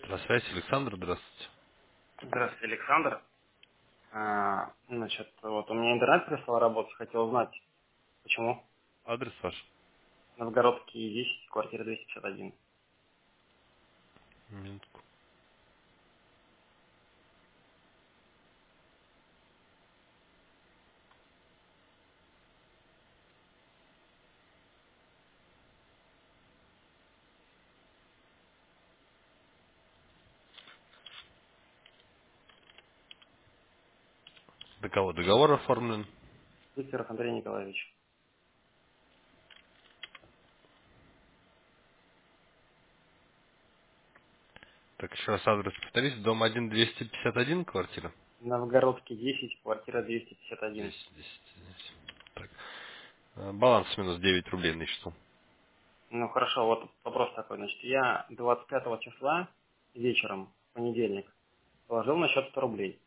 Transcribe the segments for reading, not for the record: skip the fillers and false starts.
На связи Александр, здравствуйте. Здравствуйте, Александр. Значит, вот у меня интернет перестал работать, хотел узнать, почему. Адрес ваш? Новгородский 10, квартира 251. Минутку. Договор оформлен. Викторов Андрей Николаевич. Так, еще раз адрес повторись. Дом 1-251, квартира? Новгородский 10, квартира 251. 10. Так. Баланс минус 9 рублей на счету. Ну хорошо, вот вопрос такой. Значит, я 25 числа вечером, в понедельник, положил на счет 100 рублей.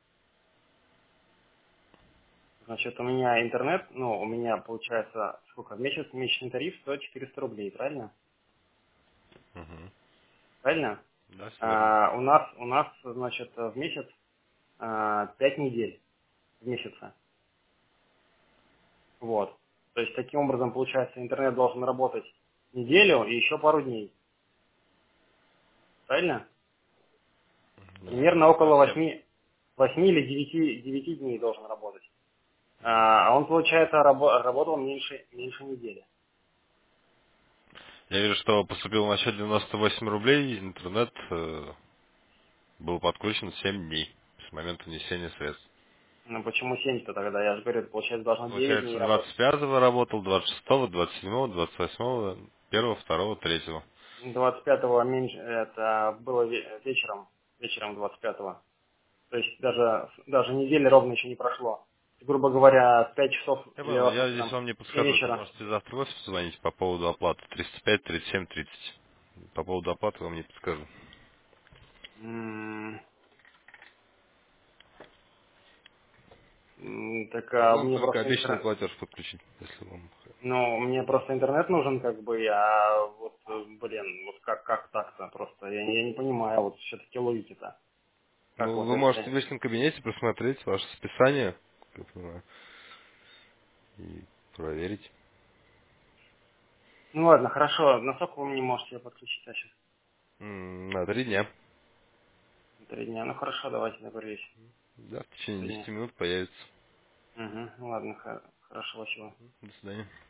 Значит, у меня интернет, ну, у меня получается, сколько, в месяц, месячный тариф стоит 400 рублей, правильно? Угу. Правильно? Да, все верно. У нас, значит, в месяц 5 недель в месяце. Вот. То есть таким образом, получается, интернет должен работать неделю и еще пару дней. Правильно? Примерно Не около совсем. 8 или девяти дней должен работать. А он, получается, работал меньше недели. Я вижу, что поступил на счет 98 рублей. Интернет был подключен 7 дней с момента внесения средств. Ну почему 7-то тогда? Я же говорю, это, получается, должно 9 Получается, дней работать. 25-го работал, 26-го, 27-го, 28-го, 1-го, 2-го, 3-го. 25-го меньше, это было вечером 25-го. То есть даже недели ровно еще не прошло. Грубо говоря, 5 часов Я или понял, я здесь там вам не 7 подскажу. Это вечера. можете завтра в офис позвонить по поводу оплаты. 305, 37, 30. По поводу оплаты вам не подскажу. М, Так Могу вам мне только просто обещанный интернет, платеж подключить, если вам... ну, мне просто интернет нужен, как бы, я вот, блин, вот как так-то просто, я не понимаю, вот все-таки логики-то, как Ну, вот вы можете если, в личном кабинете просмотреть ваше списание, как я понимаю, и проверить. ну ладно, хорошо, на сколько вы мне можете подключить сейчас? На 3 дня. 3 дня, ну хорошо, давайте договорились, Да, в течение 3 10 дня. минут появится. Угу, ну ладно, хорошо, спасибо. До свидания.